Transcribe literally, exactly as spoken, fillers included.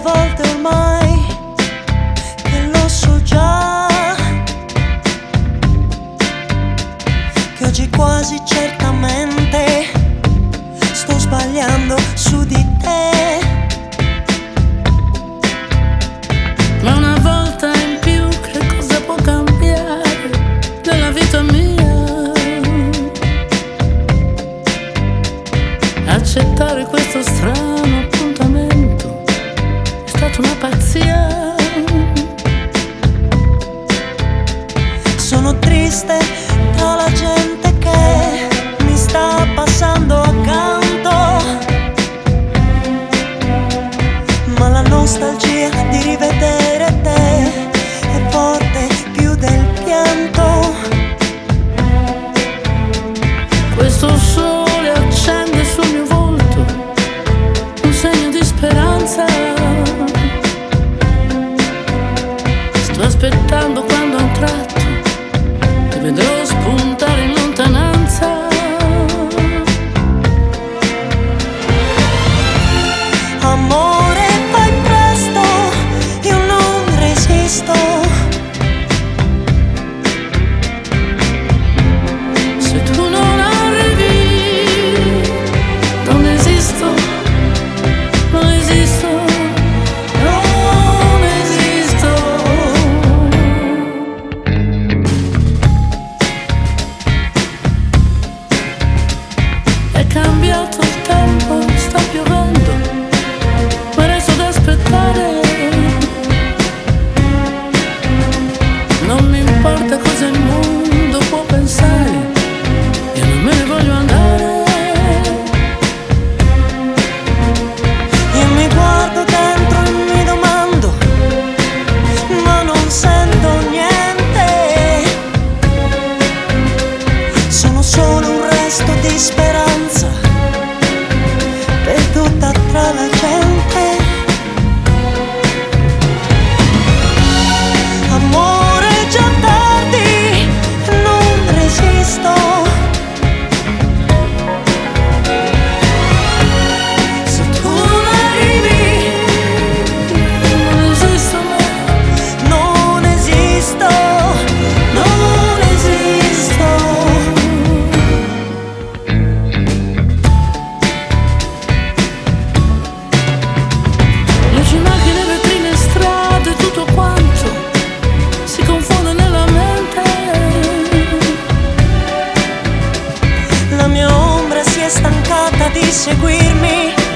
volte ormai che lo so già, che oggi quasi certamente sto sbagliando su di te. Ma una volta in più che cosa può cambiare nella vita mia? Accettare questo strano appuntamento è stata una pazzia. Sono triste tra la gente che mi sta passando accanto, ma la nostalgia di rivedere te è forte più del pianto. Questo sole accende sul mio volto un segno di speranza. Sto aspettando quando a un tratto ti vedrò spuntare in lontananza. Amore, fai presto, io non resisto. Se tu non arrivi, non esisto, non esisto, non esisto. È cambiato il tempo, sta piovendo, ma resto ad aspettare. Non mi importa cosa il mondo può pensare, io non me ne voglio andare. Io mi guardo dentro e mi domando, ma non sento niente. Sono solo un resto di speranza perduta tra la gente. Amore, è già tardi, non resisto. Se tu non arrivi, Non esisto mai. non esisto, non esisto. Luci, macchine, vetrine, strade, tutto quanto si confonde nella mente. La mia ombra si è stancata di seguirmi